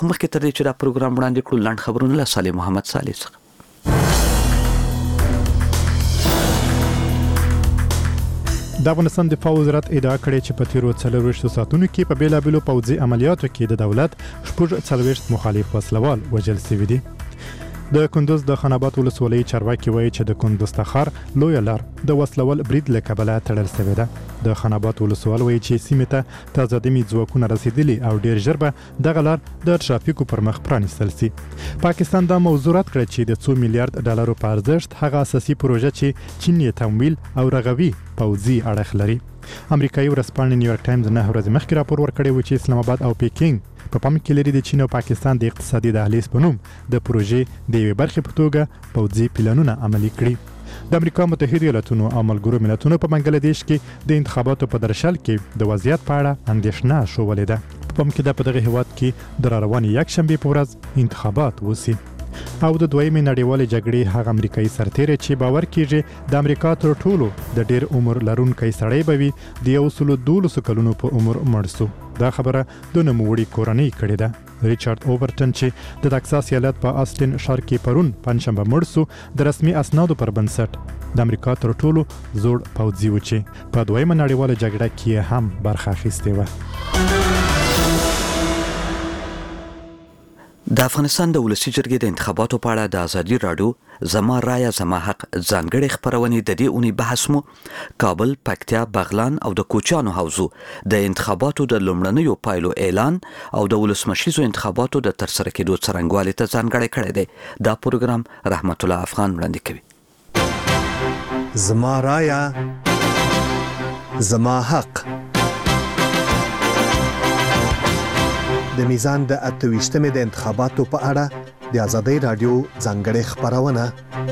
مخکې تر دې چې دا پروګرام وړاندې کړو لاند خبرونه له صالح محمد صالح څخه. د افغانستان دفاع وزارت ادعا کړې چې په تیرو 24 ساعتونو کې په بیلابېلو پوځي عملیاتو کې د دولت 40 مخالف وسلوال وژل شوي دي. د کندوز د خاناباد ولسوالۍ چارواکي وایي چې د کندوز تخار لویه لار د وسلوال برید له کبله تړل شوې ده. د خاناباد ولسوال وایي چې سیمې ته تازه دمي ځواکونه رسیدلي او ډیر ژر به دغه لار د ټرافیکو پر مخ پرانیستل شي. پاکستان دا موضوع رد کړ چې د 2 میلیارډ ډالرو په ارزښت هغه اساسي پروژه چې چین یې تمویل او رغوي پوځي اړخ لري. امریکایي ورځپاڼه نیویارک ټایمز 9 ورځې مخکې راپور ورکړی و چې اسلام آباد او پیکینګ په پام کې لري د چین او پاکستان د اقتصادي دهلیز په نوم د پروژې د یوې برخې په توګه پوځي پلانونه عملي کړي. د امریکا متحده ایالاتونو او ملګرو ملتونو په بنگلاديش کې د انتخاباتو په درشل کې د وضعیت په اړه اندېښنه شوولې ده. په پام کې د په دغه هیواد کې د راروانې یکشنبه په ورځ انتخابات وشي. او د دویمې نړیوالې جګړې هغه امریکایي سرتیری چې باور کیږي د امریکا تر ټولو د ډیر عمر لرونکي سړی به وي د 112 کلونو په عمر مړ شو. دا خبره د نوموړي کورنۍ کړې ده. ریچارډ اوورټن چې د ټکساس ایالت په آسټن ښار کې پرون پنځشنبه مړ شو د رسمي اسنادو پر بنسټ د امریکا تر ټولو زوړ پوځي و چې په دویمه نړیواله جګړه کې هم برخه اخیستې و. د افغانستان د ولسی جرګې د انتخاباتو په اړه د ازادي رادیو زما رایه زما حق ځانګړي خبرونه د دې اونۍ بحث مو کابل، پکتیا، بغلان او د کوچانو حوزو د انتخاباتو د لومړنیو پایلو اعلان او د ولسمشریزو انتخاباتو د ترسره کېدو څرنګوالي ته ځانګړي کړی دی. دا پروګرام رحمت الله افغان وړاندې کوي. زما رایه زما حق د میزان د 28مې د انتخاباتو په اړه د ازادي رادیو ځانګړې خبرونه.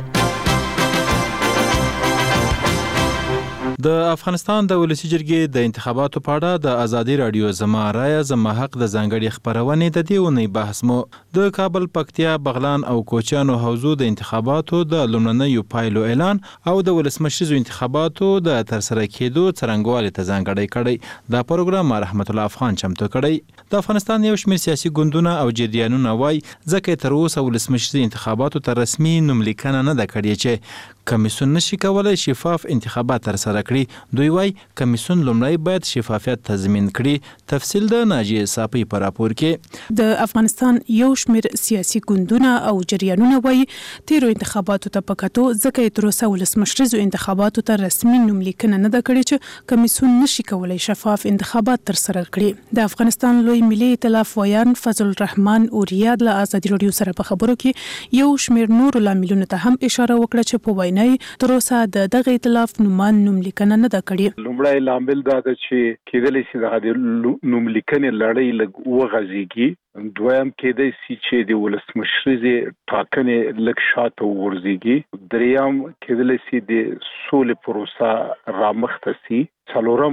د افغانستان د ولسی جرګې د انتخاباتو په اړه د ازادي رادیو زما رایه زما حق د ځانګړي خبرونه د دې اونۍ بحث مو د کابل، پکتیا، بغلان او کوچانو حوزو د انتخاباتو د لومړنیو پایلو اعلان او د ولسمشریزو انتخاباتو د ترسره کېدو څرنګوالي ته ځانګړی کړی. دا پروګرام رحمت الله افغان چمتو کړی. د افغانستان یو شمېر سیاسي ګوندونه او جریانونه وایي ځکه تر اوسه ولسمشریزو انتخاباتو ته رسمي نوملیکنه نه ده کړې چې کمیسیون نشي کولای شفاف انتخابات ترسره کړي. دوی وايي کمیسیون لومړی باید شفافیت تضمین کړي. تفصیل د ناجیه صافی په راپور کې. د افغانستان یو شمېر سیاسي ګوندونه او جریانونه وايي تیرو انتخاباتو ته پکاتو ځکه تر اوسه ولسمشریزو انتخاباتو ته رسمي نوملیکنه نه ده کړې چې کمیسیون نشي کولای شفاف انتخابات ترسره کړي. د افغانستان لوی ملي ائتلاف ویان فضل الرحمن اوریا د ازادي رادیو سره په خبرو کې یو شمېر نور لاملونو ته هم اشاره وکړه چې په وینا تر اوسه دغه ائتلاف نوملیکنه نه ده کړې. لومړی لامل دا ده چې کېدلی شي دغه نوملیکنې لړۍ لږ وغځېږي. دویم کېدای شي چې د ولسمشریزې ټاکنې لږ شاته وغورځېږي. دریم کېدلی شي د سولې پروسه رامخته شي. څلورم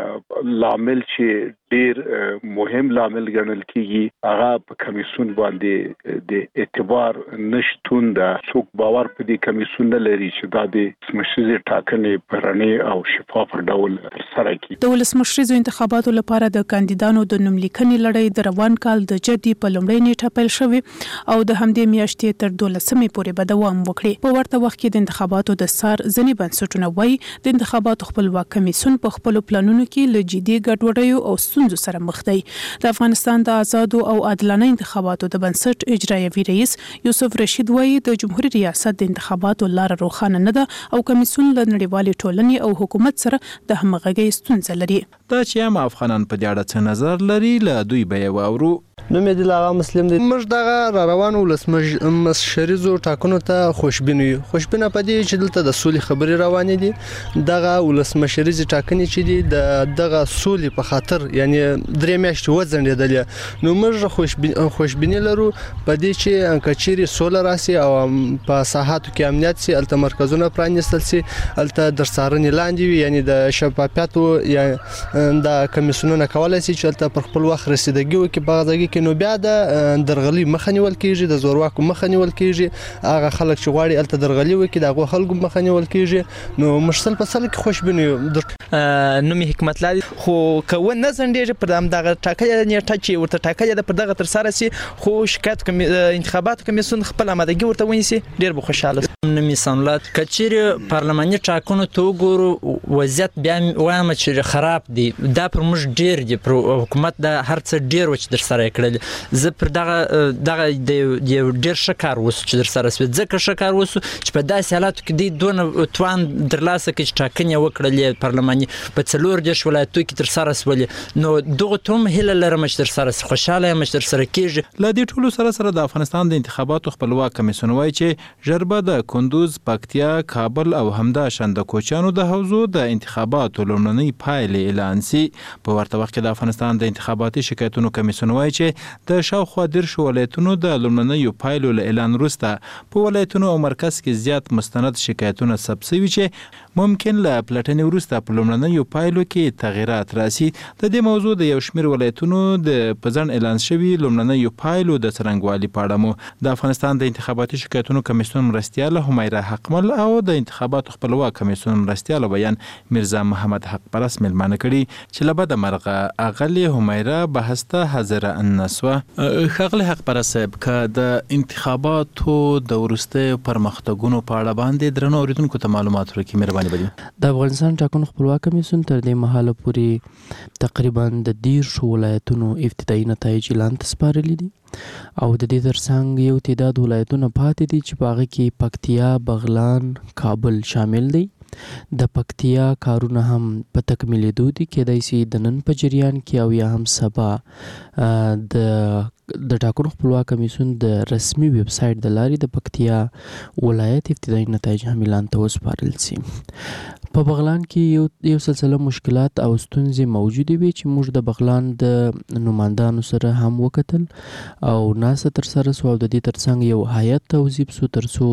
لامل چې ډیر مهم لامل ګڼل کیږي هغه په کمیسیون باندې د اعتبار نشټون ده. څوک باور په دې کمیسیون نه لري چې دا د ولسمشریزې ټاکنې په رڼې او شفاف ډول ترسره کړي. د ولسمشریزو انتخاباتو لپاره د کاندیدانو د نوملیکنې لړۍ د روان کال د جدي په لومړۍ نیټه پیل شوې او د همدې میاشتې تر 12مې پورې به دوام وکړي. په ورته وخت کې د انتخاباتو د سار ځینې بنسټونه وایي د انتخاباتو خپلواک کمیسیون په خپل پلانونو کې له جدي ګډوډیو او ستونزو سره مخ دی. د افغانستان د آزادو او عادلانه انتخاباتو د بنسټ اجرایوي رئیس یوسف رشید وایي د جمهوریت ریاست د انتخاباتو لار روښانه نه ده او کمیسیون له نړیوالې ټولنې او حکومت سره د همغږۍ ستونزه لري. دا چې هم افغانان په دې اړه څه نظر لري له دوی به یې واورو. نوم یې دلغه مسلم دی. موږ دغه روانو ولسمشریزو ټاکنو ته خوشبین یو. خوشبینه پدې چې دلته د سولې خبرې روانې دي. دغه ولسمشریزو ټاکنې چې دي دغه سولې په خاطر یعنی درې میاشتې وځنډېدلې. نو موږ خوشبیني لرو پدې چې انکچيري سوله راسي او په ساحاتو کې امنیت سي، الته مرکزونه پرانیستل سي، الته درسارنې لاندې وي، یعنی د شفافیت یا د کمیسیونونه کولای شي چې تل پر خپل وخت رسیدګي وکړي په غږی کې، نو بیا د درغلي مخه نیول کیږي، د زورواکو مخه نیول کیږي، هغه خلک چې غواړي الته درغلي وکړي دغه خلکو مخه نیول کیږي. نو مشتل په سل کې خوشبیني نو می حکمت لري خو کوه نه زندېږي پر دغه ټاکلې نیټه چې ورته ټاکلې د پر دغه تر سره سي، خو شکایت انتخابات کمیسیون خپل آمادګي ورته ونیسي، ډیر به خوشاله نمی سملات کچېره پارلماني ټاکنو ته وګورو وضعیت بیا وایم چې خراب دي، دا پر موږ ډیر دي، پر حکومت د هر څه ډیر وچ در سره کړل. زه پر دغه د ډیر شکار وس چې در سره سوي، ځکه شکار وس چې په داسې حالاتو کې دی دونه توان درلاسه کې چې ټاکنې وکړلې پارلماني په څلور دیش ولایتو کې تر سره سولې، نو دغه توم هله لرم چې در سره خوشاله یم چې در سره کېږي. ل دې ټولو سره د افغانستان د انتخاباتو خپلواک کمیسیون وایي چې ژربه د کندوز، پکتیا، کابل او همدا شند کوچانو د حوزو د انتخاباتو لومړنۍ پایلې اعلان سي. په ورته وخت کې د افغانستان د انتخاباتي شکایتونو کمیسیون وایي چې د شاوخوا 10 ولایتونو د لومړنۍ پایلو له اعلان وروسته په ولایتونو او مرکز کې زیات مستند شکایتونه ثبت شوي چې ممکن له پلټنې وروسته په لومړنیو پایلو کې تغیرات راسي. د دې موضوع د یو شمېر ولایتونو د پزن اعلان شوي لومړنیو پایلو د څرنګوالي په اړه مو د افغانستان د انتخاباتي شکایتونو کمیسیون مرستیال همیرا حقمل او د انتخاباتو خپلواک کمیسیون مرستیال بیان میرزا محمد حق پرست ملمانه کړي چې له بده مرغه اغلی همیرا بحث ته حاضر نسوه. خغلی حق پرست صاحب که د انتخاباتو د وروستیو پرمختګونو په اړه باندې درنو اوریدونکو ته معلومات ورکړي مهرباني وکړئ. د افغانستان ټاکنو خپلواک کمیسیون تر دې مهاله پورې تقریبا د 10 ولایتونو ابتدایي نتایج اعلان سپارلي دي او د دې ترڅنګ یو تعداد ولایتونه پاتې دي چې په هغه کې پکتیا، بغلان، کابل شامل دي. د پکتیا کارونه هم په تکمیلېدو دي، کېدای شي د نن په جریان کې او یا هم سبا د ټاکنو خپلواک کمیسیون د رسمي ویب سایټ د لارې د پکتیا ولایت ابتدایي نتایج هم اعلان ته وسپارل شي. په بغلان کې یو سلسله مشکلات او ستونزې موجودې وي چې موږ د بغلان د نمائندانو سره هم وکتل او ناسه تر سره سو او د دې ترڅنګ یو هیئت توظیف سو تر څو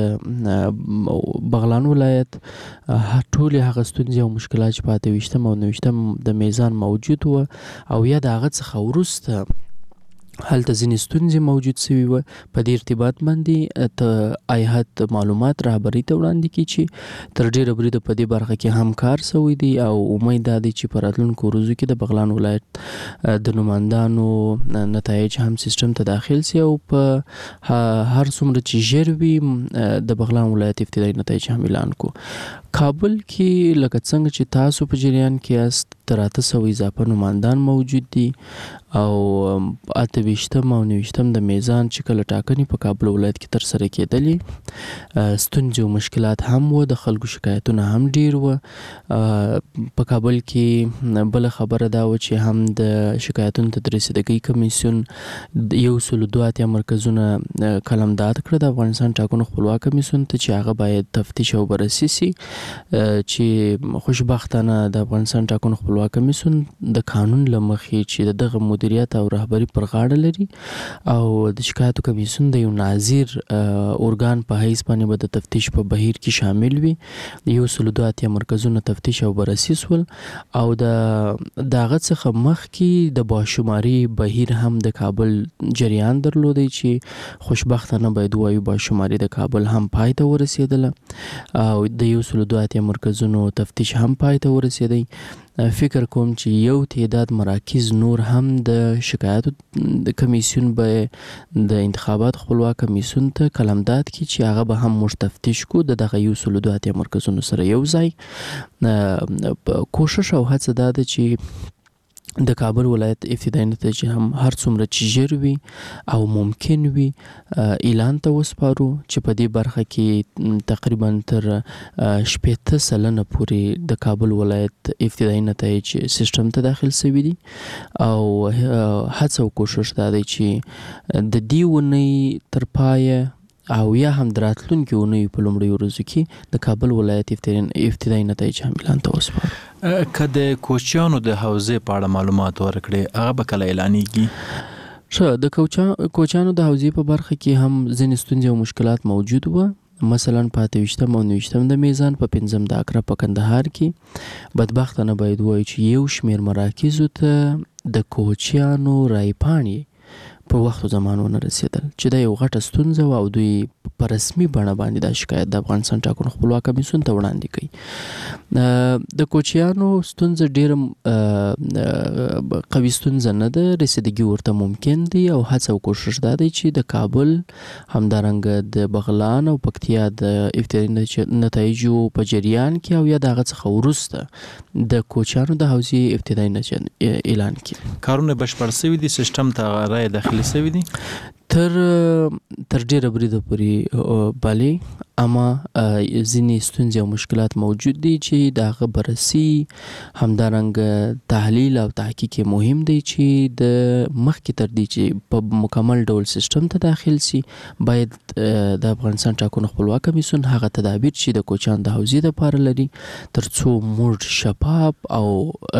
د بغلان ولایت ټولې هغه ستونزې او مشکلات چې په 28 او 29 د میزان موجود و او یا د هغه څخه وروسته هلته ځینې ستونزې موجود شوي وه، په دې ارتباط باندې ته ایهات معلومات رهبرۍ ته وړاندې کړي چې تر ډېره بریده په دې برخه کې هم کار شوی دی او امید دا دی چې په راتلونکو ورځو کې د بغلان ولایت د نمائندانو نتایج هم سیستم ته داخل سي او په هر څومره چې ژر وي د بغلان ولایت ابتدایي نتایج هم اعلان کو. کابل کې لکه څنګه چې تاسو په جریان کې یاست تر 800 اضافه نمائندان موجود دي او 28 او 29 د میزان چې کله ټاکنې په کابل ولایت کې تر سره کېدلې، ستونزې او مشکلات هم و، د خلکو شکایتونه هم ډیر و. په کابل کې بل خبره دا و چې هم د شکایتونو ته د رسیدګۍ کمیسیون 102 مرکزونه قلمداد کړ د افغانستان ټاکنو خپلواک کمیسیون ته چې هغه باید تفتیش او بررسي سي، چې خوشبختانه د افغانستان ټاکنو خپلواک کمیسیون د قانون له مخې چې دغه مدیریت او رهبری پر غاړه لري او د شکایتو کمیسیون د یو ناظر ارګان په حیث باندې به د تفتیش په بهیر کې شامل وي. 102 مرکزونه تفتیش او بررسي سول او دغه څخه مخکې د باشماري بهیر هم د کابل جریان درلودي چې خوشبختانه باید وایو باشماري د کابل هم پای ته ورسېدله او د 102 مرکزونو تفتیش هم پای ته ورسېدی. فکر کوم چې یو تعداد مراکز نور هم د شکایتو د کمیسیون به د انتخابات خپلواک کمیسیون ته قلمداد کی چې هغه به هم موږ تفتیش کو دغه 102 مرکزونو سره یو ځای. کوشش او هڅه دا ده چې د کابل ولایت ابتدایي نتایج هم هر څومره چې ژر وي او ممکن وي اعلان ته وسپارو چې په دې برخه کې تقریبا تر 80% پورې د کابل ولایت ابتدایي نتایج سیستم ته داخل شوي دي او هڅه او کوشش دا دی چې د دې ونې تر پایه او یا هم دراتلونکي ونې په لومړي ورځو کې د کابل ولایت ابتدایي نتایج هم اعلان ته وسپارو. که د کوچیانو د حوزې په اړه معلومات ورکړي هغه به کله اعلانېږي؟ د کوچیانو د حوزې په برخه کې هم ځینې ستونزې او مشکلات موجود و مثلا په 28 او 29 د میزان په 5 د اکرا په کندهار کې بدبختانه باید وایي چې یو شمیر مراکزو ته د کوچیانو رایپاڼې په وختو زمانو نه رسیدل چې دا یو غټه ستونزه او دوی په رسمي بڼه باندې د شکایت د افغانستان ټاکنو خپلواک کمیسیون ته وړاندې کوي. د کوچیانو ستونزه ډیره قوي ستونزه نه ده، رسیدګي ورته ممکن دی او هڅه او کوشش دا دی چې د کابل همدارنګه د بغلان او پکتیا د ابتدایي نتایجو په جریان کې او یا دغه څخه وروسته د کوچیانو د حوزې ابتدایي نتایج اعلان کړي. کارونه بشپړ شوي دي، سیستم ته رای داخلي شوي دي تر ډیره بریده پورې بالی، اما ځینې ستونزې او مشکلات موجود دي چې دغه بررسي همدارنګه تحلیل او تحقیق مهم دی چې د مخکې تر دې چې په مکمل ډول سیستم ته داخل سي باید د افغانستان ټاکنو خپلواک کمیسیون هغه تدابیر چې د کوچیان د حوزې لپاره لري ترڅو موږ شفاف او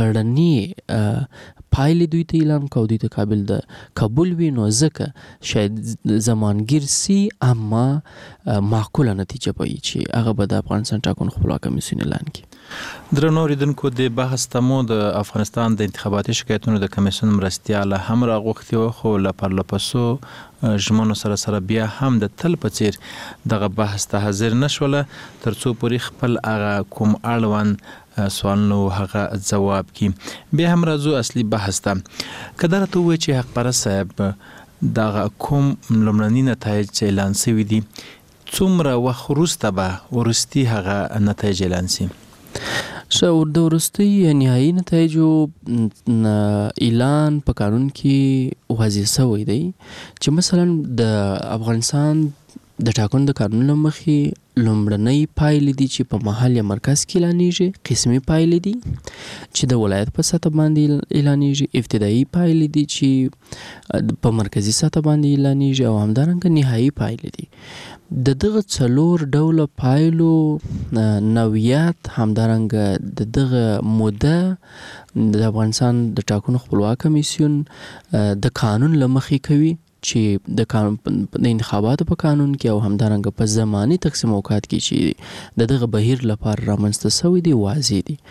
رڼې پایلې دوی ته اعلان کوو، دوی ته قابل د قبول وي، نو ځکه شاید زمانګیر سي اما معقوله نتیجه به وي چې هغه به د افغانستان ټاکنو خپلواک کمیسیون اعلان کړي. درنو اوریدونکو، د بحث تمو د افغانستان د انتخاباتي شکایتونو د کمیسیون مرستیاله هم راغوښتي وو، خو له پرلپسو ژمنو سره بیا هم د تل په څیر دغه بحث ته حاضر نشوله ترڅو پورې خپل هغه کوم اړوند سوالونو هغه جواب کی. بیا هم راځو اصلي بحث ته. کله ته وایي چې حق پرست صاحب دغه کوم لومړني نتایج اعلان شوي دي، څومره وخت وروسته به ورستي هغه نتایج اعلان شي؟ د وروستي نهایي نتایجو اعلان په قانون کې واضح شوی دی چې مثلا د افغانستان د ټاکنو د قانون له مخې لومړنۍ پایلې دي چې په محل یا مرکز کې اعلانېږي، قسمي پایلې دي چې د ولایت په سطح باندې اعلانېږي، ابتدایي پایلې دي چې په مرکزي سطح باندې اعلانېږي او همدارنګه نهایي پایلې دي. د دغه څلور ډوله پایلو نوعیت همدارنګه د دغه موده د افغانستان د ټاکنو خپلواک کمیسیون د قانون له مخې کوي چې د انتخاباتو په قانون کې او همدارنګه په زماني تقسیم اوقات کې چې دغه بهیر لپاره رامنځته شوی دی واضح دي.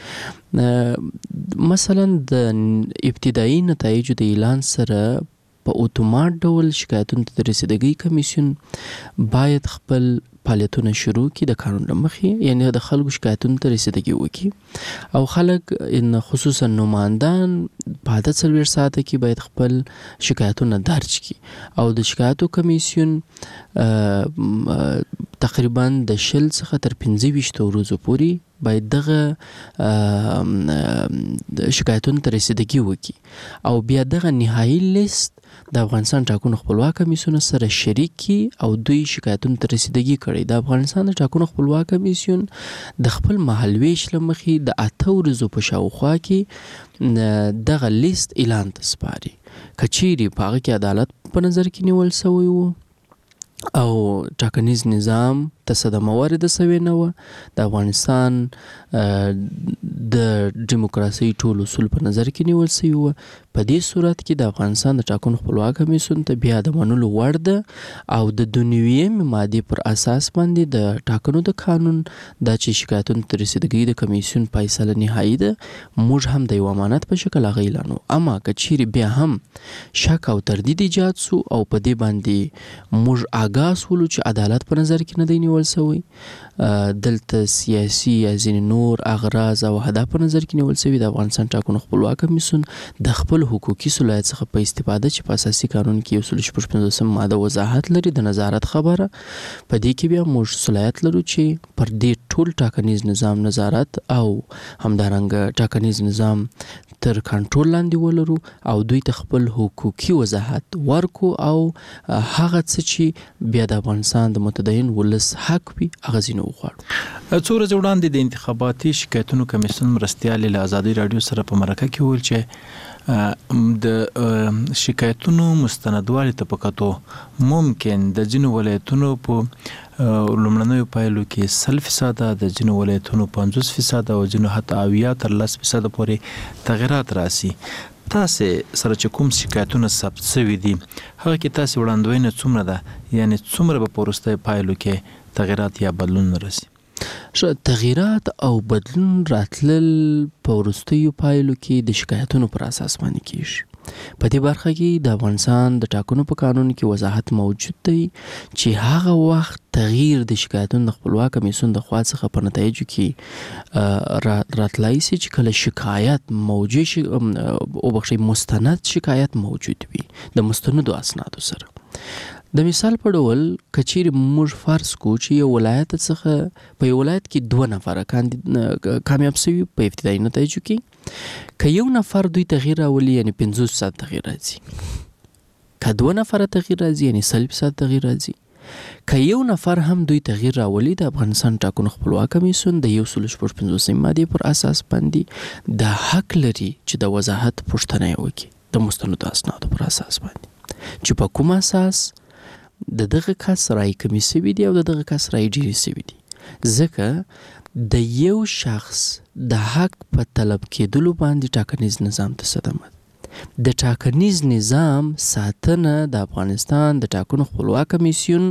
مثلا د ابتدایي نتایجو د اعلان سره په اتومات ډول شکایتونو ته د رسیدګۍ کمیسیون باید خپل فعالیتونه شروع کړي د قانون له مخې، یعنی د خلکو شکایتونو ته رسیدګي وکړي او خلک خصوصا نمایندان په 48 ساعته کې باید خپل شکایتونه درج کړي او د شکایتو کمیسیون تقریبا د 20 څخه تر 25 ورځې پورې باید دغه شکایتونو ته رسیدګي وکړي او بیا دغه نهایي لیست د افغانستان ټاکنو خپلواک کمیسیون سره شریک کی او دوی شکایتونو ته رسیدګي کړي. د افغانستان د ټاکنو خپلواک کمیسیون د خپل مهالویش لمخې د 8 ورځو په شاوخوا کې دغه لیست اعلان ته سپاري. کچيري په هغه کې عدالت په نظر کې نیول شوی وو او ټاکنیز نظام ته صدمه وارده شوې نه وه، د افغانستان د ډیموکراسۍ ټول اصول په نظر کې نیول شوي وه، په دې صورت کې د افغانستان د ټاکنو خپلواک کمیسیون ته بیا د منلو وړ ده او د 2 مادې پر اساس باندې د ټاکنو د قانون دا چې شکایتونو ته رسیدګۍ د کمیسیون فیصله نهایي ده، موږ هم د یو امانت په شکل هغه اعلانو. اما که چیرې بیا هم شک او تردید ایجاد سو او په دې باندې موږ آګاز ولو چې عدالت په نظر کې نه دی نیول شوی، دلته سیاسي یا ځینې نور اغراض او اهداف په نظر کې نیول شوي، د افغانستان ټاکنو خپلواک کمیسیون د خپل حقوقي صلاحیت څخه په استفاده چې په اساسي قانون کې 155 ماده وضاحت لري د نظارت خبره، په دې کې بیا موږ صلاحیت لرو چې پر دې ټول ټاکنیز نظام نظارت او همدارنګه ټاکنیز نظام تر کنټرول لاندې ولرو او دوی ته خپل حقوقي وضاحت ورکو او هغه څه چې بیا د افغانستان د متدین ولس حق وي هغه ځینې وغواړو. څو ورځې وړاندې د انتخاباتي شکایتونو کمیسیون مرستیال له ازادي رادیو سره په مرکه کې ویل چې د شکایتونو مستندوالي ته په کتو ممکن د ځینو ولایتونو په لومړنیو پایلو کې 100% د ځینو ولایتونو 50% او ځینو حتی 10% پورې تغیرات راسي. تاسو سره چې کوم شکایتونه ثبت شوي دي هغه کې تاسو وړاندوینه څومره ده، یعنی څومره په پروسته پایلو کې تغیرات یا بدلون راسي؟ تغیرات او بدلون راتلل په وروستیو پایلو کې د شکایتونو پر اساس باندې کیږي. په دې برخه کې د افغانستان د ټاکنو په قانون کې وضاحت موجود دی چې هغه وخت تغییر د شکایتونو د خپلواک کمیسیون د خوا څخه په نتایجو کې راتلای شي چې کله شکایت موجود شي او مستند شکایت موجود وي د مستندو اسنادو سره. د مثال په ډول کچیر موږ فرض کو چې یو ولایت څخه په یو ولایت کې 2 نفر کامیاب شوي په ابتدایي نتایجو کې، که یو نفر دوی تغییر راولي یعنی 50% تغییر راځي، که 2 نفر تغییر راځي یعنی 100% تغییر راځي، که یو نفر هم دوی تغییر راولي د افغانستان ټاکنو خپلواک کمیسیون د 155 مادې پر اساس باندې د حق لري چې د وضاحت پوښتنه وکړي د مستندو اسنادو پر اساس باندې چې په کوم اساس د دغه کس رای کمی سوي دي او د دغه کس رای ډیری سوي دي. ځکه د یو شخص د حق په طلب کېدلو باندې ټاکنیز نظام ته صدمه. د ټاکنیز نظام ساتنه د افغانستان د ټاکنو خپلواک کمیسیون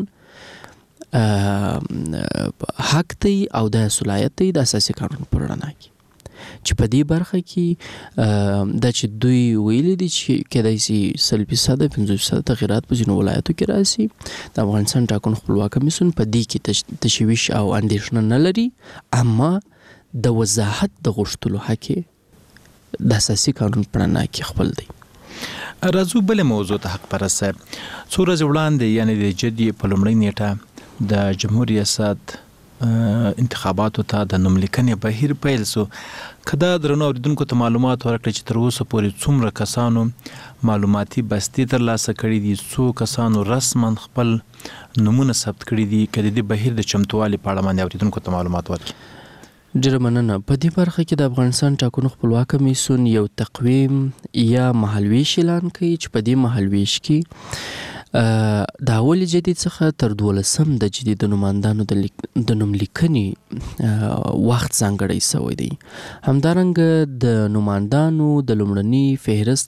حق دی او د صلاحیت دی د اساسي قانون پر رڼا کې چې په دې برخه کې د چې دوی ویلي دي چې کېدای شي 100% 50% تغیرات په ځینو ولایتو کې راسي. د افغانستان ټاکنو خپلواک کمیسیون په دې کې تشویش او اندېښنه نه لري، اما د وضاحت د غوښتلو حق د اساسي قانون په رڼا کې خپل دی. راځو بل موضوع ته حق پرسه. څو ورځې وړاندې یعنی د جدي په لومړۍ نیټه د جمهور ریاست انتخاباتو ته د نوملیکنې بهیر پیل سو. کدا درنو اوریدونکو ته معلومات ورکړي چې تر اوسه پورې څومره کسانو معلوماتي بستي ترلاسه کړي دي، څو کسانو رسما خپل نمونه ثبت کړي دي، کله د بهیر د چمتووالي په اړه باندې اوریدونکو ته معلومات ورکړي؟ ډیره مننه. په دې برخه کې د افغانستان ټاکنو خپلواک کمیسیون یو تقویم یا مهالویش اعلان کوي چې په دې مهالویش کې د اول جدید څخه تر 12 د جدید نمائندانو د نوملیکنې وخت ځانګړی شوی دی. همدارنګه د نمائندانو د لومړني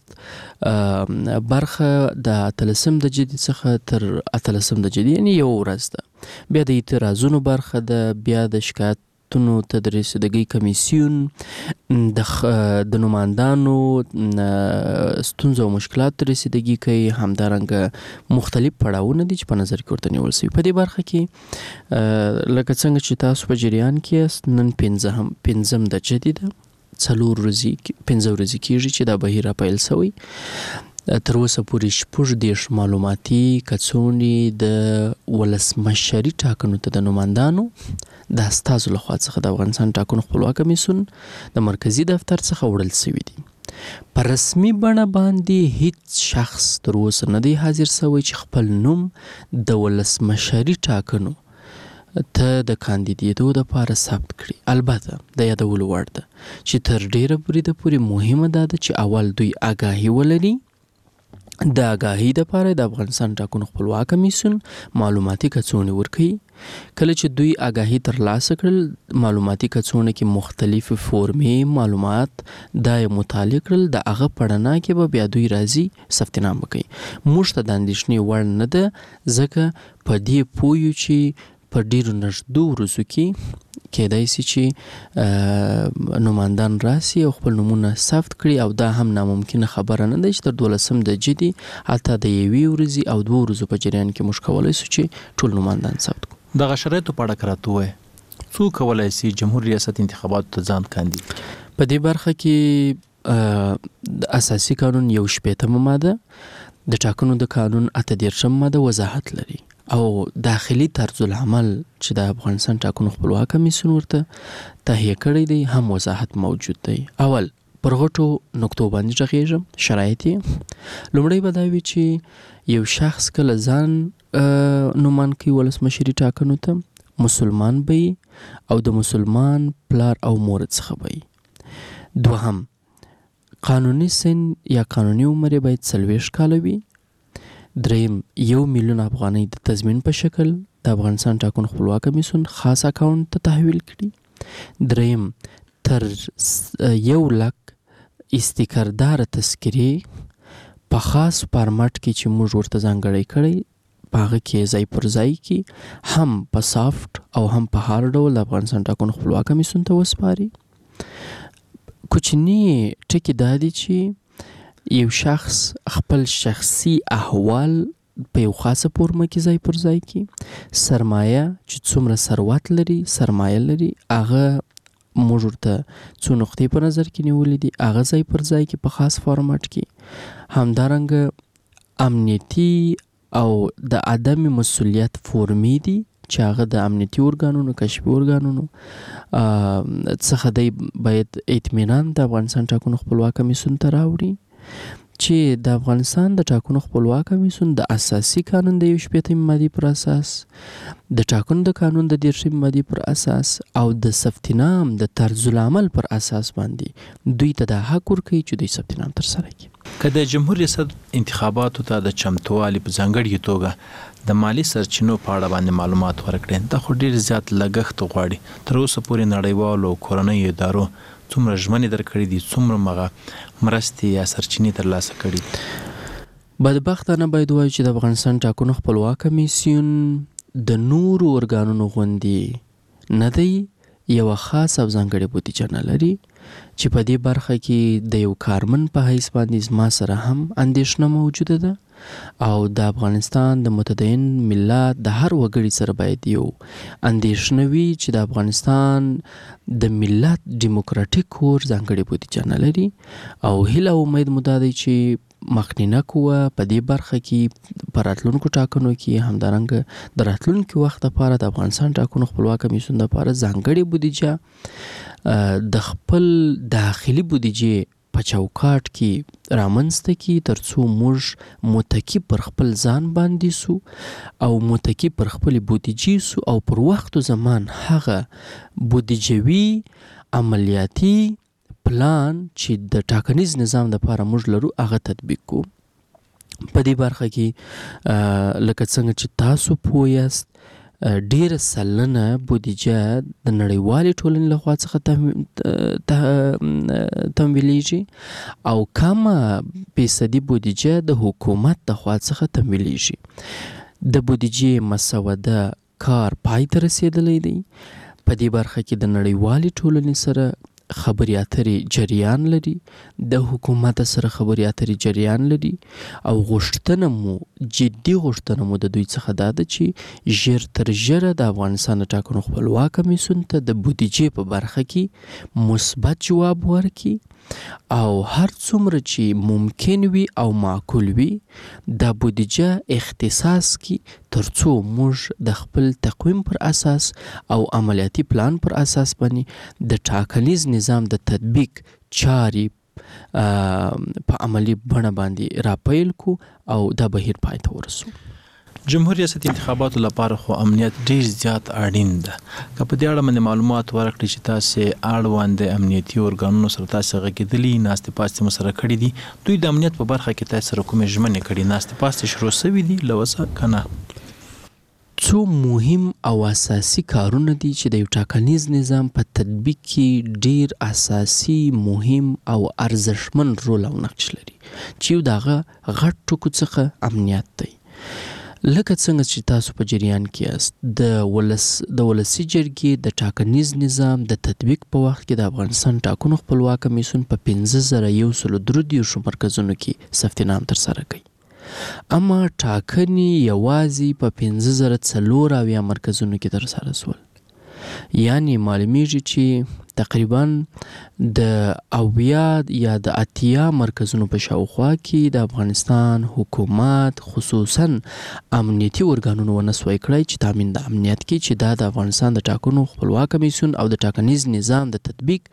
فهرست برخه د 13 د جدید څخه تر 18 د جدید یعنی یو ورځ ده. بیا د اعتراضونو برخه ده، بیا د شکایت ته د رسیدګۍ کمیسیون د نمائندانو ستونزو او مشکلات ته رسیدګي کوي. همدارنګه مختلف پړاوونه دي چې په نظر کې ورته نیول شوي. په دې برخه کې لکه څنګه چې تاسو په جریان کې نن 5 د جدید 4 ورځې 5 ورځې کېږي چې دا بهیر پیل شوی. تر اوسه پورې 6 معلوماتي کڅوړې د ولسمشري ټاکنو ته د نمائندانو د استازو لخوا څخه د افغانستان ټاکنو خپلواک کمیسیون د مرکزی دفتر څخه وړل شوي دي. په رسمي بڼه باندې هیڅ شخص تر اوسه نه دی حاضر شوی چې خپل نوم د ولسمشري ټاکنو ته د کاندیدېدو دپاره ثبت کړي. البته د یادولو وړ ده چې تر ډیره بریده پورې مهمه ده چې اول دوی آګاهي ولري. د آګاهي دپاره د افغانستان ټاکنو خپلواک کمیسیون معلوماتي کڅوړې ورکوي. کله چې دوی آګاهي ترلاسه کړل، معلوماتي کڅوړه کې مختلفې فورمې معلومات دا یې مطالعه کړل، د هغه په رڼا کې به بیا دوی راځي ثبتنام وکړي. موږ ته د اندېښنې وړ نه ده، ځکه په دې پوه یو چې په ډیرو نږدې ورځو کې کېدای شي چې نمائندان راسي او خپل نمونه ثبت کړي، او دا هم ناممکنه خبره نه ده چې تر 12 د جدي حتی د 1 ورځې او 2 ورځو په جریان کې موږ کولی شو چې ټول نمائندان ثبت کړو. دغه شرایطو په اړه راته ووایه، څوک کولی شي جمهور ریاست انتخاباتو ته ځان کاندید کړي؟ په دې برخه کې د اساسي قانون 18 ماده، د ټاکنو د قانون 38 ماده وضاحت لري، او داخلي طرز العمل چې د افغانستان ټاکنو خپلواک کمیسیون ورته تهیه کړی دی هم وضاحت موجود دی. اول پر غټو نقطو باندې غږیږم. شرایط لومړی به دا وي چې یو شخص کله ځان نومان کوي ولسمشري ټاکنو ته، مسلمان به او د مسلمان پلار او مور څخه به. دوهم، قانوني سن یا قانوني عمر باید 40 کاله وي. دریم، 1 میلیون افغانۍ د تضمین په شکل د افغانستان ټاکنو خپلواک کمیسیون خاص اکاونټ ته تحویل کړي. دریم، تر 1 لک استیکردار تذکرې په خاص فارمټ کې چې موږ ورته ځانګړی کړی پاغه کې ځای پر ځای کې هم په سافت او هم په هارد ډول د افغانستان ټاکنو خپلواک کمیسیون ته وسپاري. کوچنی ټکی دا دی چې یو شخص خپل شخصي احوال په یو خاصه فورمه کې ځای پر ځای کې سرمایه چې څومره ثروت لري سرمایه لري هغه موږ ورته څو نقطې په نظر کې نیولې دي هغه ځای پر ځای کې په خاص فارمټ کې همدارنګه امنیتي او د عدم مسؤلیت فورمې دي چې هغه د امنیتي ارګانونو کشفي ارګانونو څخه دی باید اطمینان د افغانستان ټاکنو خپلواک کمیسیون ته راوړي چې د افغانستان د ټاکنو خپلواک کمیسیون د اساسي قانون د 15 ماده پر اساس د ټاکنو د قانون د 13 ماده پر اساس او د سفتنام د طرز العمل پر اساس باندې دوی ته د حق ورکوي چې دوی سفتنام تر سره کړي. که د جمهوریت ریاست انتخاباتو ته د چمتووالي په ځانګړي توګه د مالی سرچینو په اړه باندې معلومات ورکړي، دا خو ډیر زیات لګښت غواړي. تر اوسه پورې نړیوالو کورنۍ ادارو څومره ژمنې درکړې دي، څومره مغه مرستې یا سرچینې ترلاسه کړي دي؟ بدبختانه باید ووایو چې د افغانستان ټاکنو خپلواک کمیسیون د نورو ارګانونو غوندې نه دی، یوه خاص او ځانګړې بودیجه نه لري چې په دې برخه کې د یو کارمن په حیث باندې زما سره هم اندېښنه موجوده ده او د افغانستان د متدین ملت د هر وګړي سره باید یو اندېښنه وي چې د افغانستان د ملت ډیموکراټیک کور ځانګړې بودیجه نه لري او هیله او امید مو دا دی چې مخنیه قوه په دې برخه کې په راتلونکو ټاکنو کې همدارنګه د راتلونکي وخت لپاره د افغانستان ټاکنو خپلواک کمیسیون لپاره ځانګړې بودیجه د خپل داخلي بودیجې په چوکاټ کې رامنځته کی ترڅو موږ متکی پر خپل ځان باندې سو او متکی پر خپل بودیجې سو او پر وخت و زمان هغه بودیجوي عملیاتي پلان چې د ټاکنیز نظام لپاره موږ لرو هغه تطبیق کو. په دې برخه کې لکه څنګه چې تاسو پوه یاست ډیره سلنه بودیجه د نړیوالې ټولنې لخوا څخه تمویلیږي او کمه فیصدي بودیجه د حکومت لخوا څخه تمویلیږي. د بودیجې مسوده کار پای ته رسیدلی دی. په دې برخه کې د نړیوالې ټولنې سره خبرې اترې جریان لري، د حکومت سره خبرې اترې جریان لري او غوښتنه مو جدي غوښتنه مو د دوی څخه دا ده چې ژر تر ژره د افغانستان د ټاکنو خپلواک کمیسیون ته د بودیجې په برخه کې مثبت جواب ورکړي او هر څومره چې ممکن وي او معقول وي د بودیجه اختصاص کی ترڅو موږ د خپل تقویم پر اساس او عملیاتي پلان پر اساس باندې د ټاکنیز نظام د تطبیق چارې په عملی بڼه باندې راپیل کو او د بهیر پای ته ورسو. جمهوریت ریاست انتخاباتو لپاره خو امنیت ډیر زیات اړین ده. که په دې اړه باندې معلومات ورکړي چې تاسو اړوند امنیتي ارګانونو سره تاسو غږیدلی ناستې پاستې مو سره کړي دي، دوی د امنیت په برخه کې تاسو سره کومې ژمنې کړي ناستې پاستې شروع شوي دي لوسه کنه؟ څو مهم او اساسي کارونه دي چې د یو ټاکنیز نظام په تطبیق کې ډیر اساسي مهم او ارزښتمن رول او نقش لري چې دغه غټ ټکو څخه امنیت دی. لکه څنګه چې تاسو په جریان کې یاست د ولسي جرګې د ټاکنیز نظام د تطبیق په وخت کې د افغانستان ټاکنو خپلواک کمیسیون په 5133 مرکزونو کې ثبتنام ترسره کړي، اما ټاکنې یوازې په 5400 مرکزونو کې ترسره شول. یعنی معلومیږي چې تقریبا د 80 یا د 80 مرکزونو په شاوخوا کې د افغانستان حکومت خصوصا امنیتي ارګانونو ونسوي کړی چې تامین د امنیت کې چې د افغانستان د ټاکنو خپلواک کمیسیون او د ټاکنیز نظام د تطبیق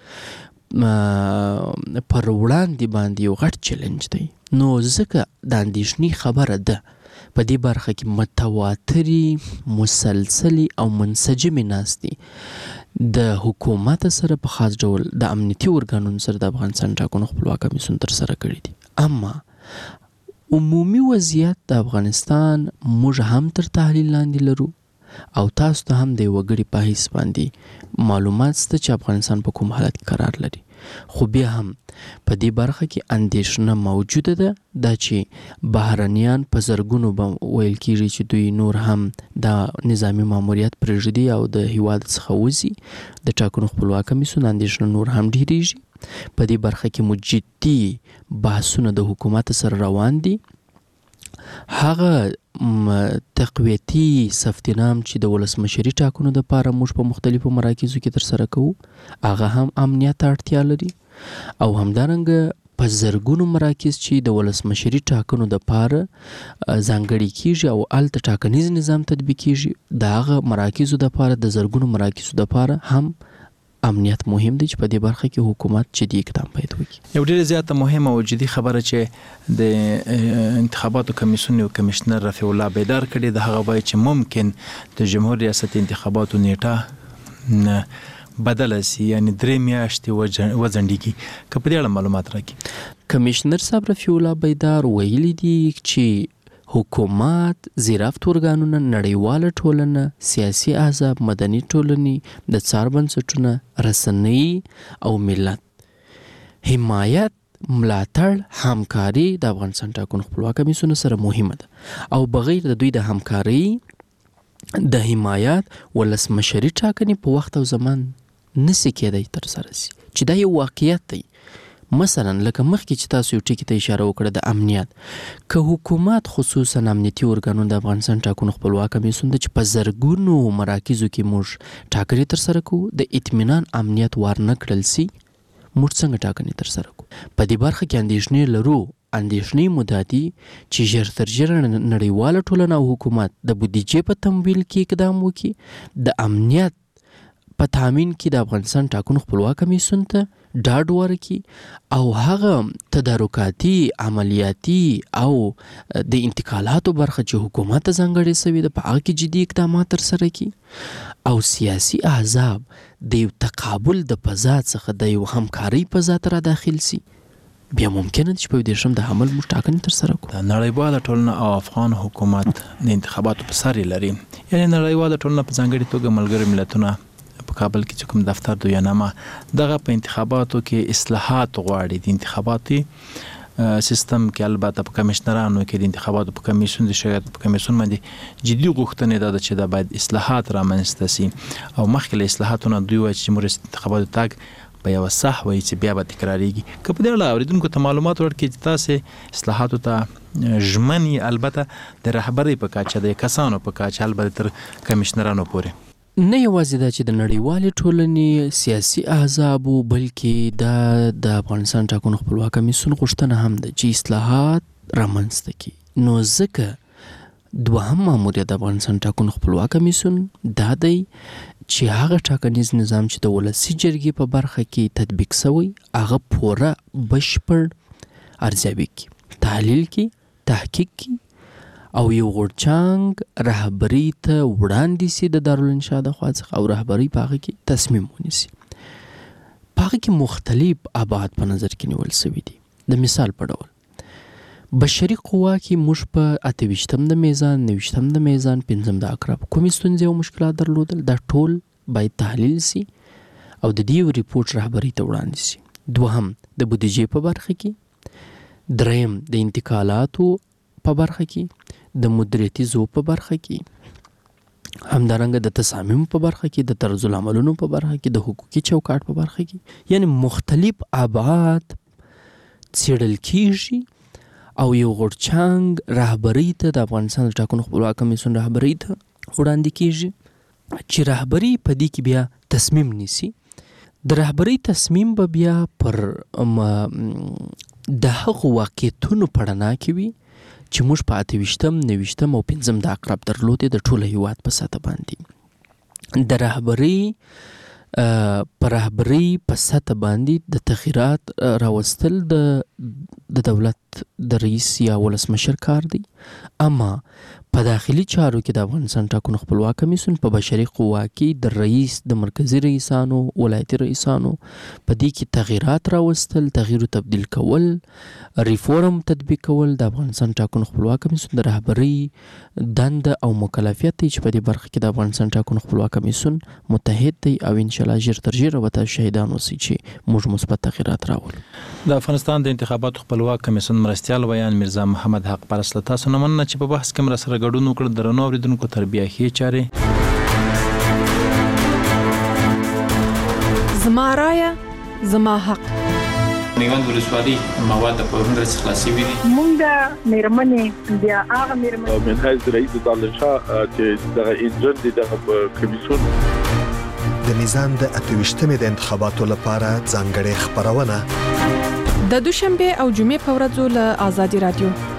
پر وړاندې باندې یو غټ چیلنج دی. نو ځکه د اندېښنې خبره ده په دې برخه کې متواتري مسلسلي او منسجمې ناستې د حکومت سره په خاص ډول د امنیتي ارګانونو سره د افغانستان ټاکنو خپلواک کمیسیون ترسره کړي دي. اما عمومي وضعیت د افغانستان موږ هم تر تحلیل لاندې لرو او تاسو ته هم د وګړي په حیث باندې معلومات شته چې افغانستان په کوم حالت کې قرار لري. خو بیا هم په دې برخه کې اندېښنه موجوده ده دا چې بهرنیان په زرګونو به ویل کېږي چې دوی نور هم دا نظامی ماموریت پرېږدي او د هیواد څخه وځي د ټاکنو خپلواک کمیسیون اندېښنه نور هم ډېرېږي په دې برخه کې مو جدي بحثونه د حکومت سره روان دي هغه تقویتي سفتنام چې د ولسمشري ټاکنو دپاره موږ په مختلفو مراکزو کې ترسره کوو هغه هم امنیت ته اړتیا لري او همدارنګه په زرګونو مراکز چې د ولسمشري ټاکنو دپاره ځانګړي کیږي او هلته ټاکنیز نظام تطبیق کیږي د هغه مراکزو دپاره د زرګونو مراکزو دپاره هم امنیت مهم دی چې په دې برخه کې حکومت جدي اقدام باید وکړي. یو ډېر زیاته مهمه او جدي خبره چې د انتخاباتو کمیسیون یو کمشنر رفیع الله بیدار کړي د هغه وایي چې ممکن د جمهور ریاست انتخاباتو نیټه بدله سي یعنی 3 میاشتې وځنډیږي که په دې اړه معلومات راکړي. کمشنر صاحب رفیع الله بیدار ویلي دي چې حکومت زیرافت ارګانونه نړیواله ټولنه سیاسي احزاب مدني ټولنې د څار بنسټونه رسنۍ او ملت حمایت ملاتړ همکاري د افغانستان ټاکنو خپلواک کمیسیون سره مهمه ده او بغیر د دوی د همکاري د حمایت ولسمشري ټاکنې په وخت او زمان نسی کېدای ترسره سي چې دا یو واقعیت دی. مثلا لکه مخکې چې تاسو یو ټکي ته اشاره وکړه د امنیت که حکومت خصوصا امنیتي ارګانونه د افغانستان ټاکنو خپلواک کمیسیون چې په زرګونو مراکزو کې موږ ټاکنې ترسره کوو د اطمینان امنیت ورنه کړل سي موږ څنګه ټاکنې ترسره کوو. په دې برخه کې اندېښنې لرو. اندېښنې مو دا دي چې ژر تر ژره نړیواله ټولنه او حکومت د بودیجې په تمویل کې اقدام وکړي د امنیت په تامین کې د افغانستان ټاکنو خپلواک کمیسیون ته ډاډ ورکړي او هغه تدارکاتي عملیاتي او د انتقالاتو برخه چې حکومت ته ځانګړې سوې ده په هغه کې جدي اقدامات ترسره کړي او سیاسي احزاب د یو تقابل د فضا څخه د یو همکارۍ فضا ته را داخل سي بیا ممکنه چې په دې شم د حمل موږ ټاکنې ترسره کوو. د نړیواله ټولنه او افغان حکومت د انتخاباتو په سر لري یعنی نړیواله ټولنه په ځانګړي توګه ملګري ملتونه په کابل کې چې کوم دفتر د یانامه دغه په انتخاباتو کې اصلاحات غواړي د انتخاباتي سیستم کې البته په کمشنرانو کې د انتخاباتو په کمیسیون د شرکت په کمیسیون باندې جدي غوښتنې ده چې دا باید اصلاحات رامنځته سي او مخکې له اصلاحاتونو دوی وایي چې جمهوریت انتخاباتو تګ په یو صح وایي چې بیا به تکراریږي. که په دې اړه اوریدونکو ته معلومات ورکړي چې تاسې اصلاحاتو ته ژمن البته د رهبرۍ په کچه د کسانو په کچه البته تر کمشنرانو پورې نه یوازې دا چې د نړیوالې ټولنې سیاسي احزابو بلکې د افغانستان ټاکنو خپلواک کمیسیون غوښتنه هم ده چې اصلاحات رامنځته کړي. نو ځکه دوهم ماموریت د افغانستان ټاکنو خپلواک کمیسیون دا دی چې هغه ټاکنیز نظام چې د ولسي جرګې په برخه کې تطبیق شوی هغه پوره بشپړ ارزیابي کړي تحلیل کړي تحقیق کړي او یو غورچانګ رهبري ته وړاندې سي د دارالانشا د خوا څخه او رهبري په هغه کې تصمیم ونیسي. په هغه کې مختلف ابعاد په نظر کې نیول شوي دي. د مثال په ډول بشري قوا کې موږ په 28م د میزان 29م د میزان 5م د اقرب کومې ستونزې او مشکلات درلودل دا ټول باید تحلیل سي او د دې ریپورت رهبري ته وړاندې سي. دوهم د بودیجې په برخه کې دریم د انتقالاتو په برخه کې د مدیریتي زو په برخه کې همدارنګه د تصامیم په برخه کې د طرز العملونو په برخه کې د حقوقي چوکاټ په برخه کې یعنی مختلف ابعاد څېړل کېږي او یو غورچانګ رهبري ته د افغانستان ټاکنو خپلواک کمیسیون رهبري ته وړاندې کېږي چې رهبري په دې کې بیا تصمیم نیسي. د رهبري تصمیم به بیا پر د هغو واقعیتونو په رڼا کې وي چې موږ په 28م 29م او 5م د اقرب درلودې د ټوله هیواد په سطح باندې د رهبرۍ په سطح باندې د تغییرات راوستل د دولت د رئیس یا ولسمشر کار دی. اما په داخلي چارو کې د افغانستان ټاکنو خپلواک کمیسیون په بشري قوا کې د رئیس د مرکزی رئیسانو ولایتي رئیسانو په دې کې تغییرات راوستل، تغییر او تبديل کول، ریفورم تطبیق کول د افغانستان ټاکنو خپلواک کمیسیون د رهبری دند او مکلفیت دی چې په دې برخه کې د افغانستان ټاکنو خپلواک کمیسیون متحد دی او ان شاء الله ژر تر ژره به تاسو شهیدان اوسئ چې موږ مثبت تغییرات راوړو. د افغانستان د انتخاباتو خپلواک کمیسیون مرستیال ویان میرزا محمد حق پرست تاسو نه مننه چې په بحث کې مرسته ګډون وکړ. درنو اوریدونکو تربیه هي چاره زما رایه زما حق. نیوند ولسوالي مواد په ورنده خلاصي وي. مونږ د میرمنې بیا هغه میرمنې منهج رئیس دالشاه چې د انجن د کمیسیون د میزان د 28مې د انتخاباتو لپاره ځانګړې خبرونه د دوشنبه او جمعې په ورځو له آزادي رادیو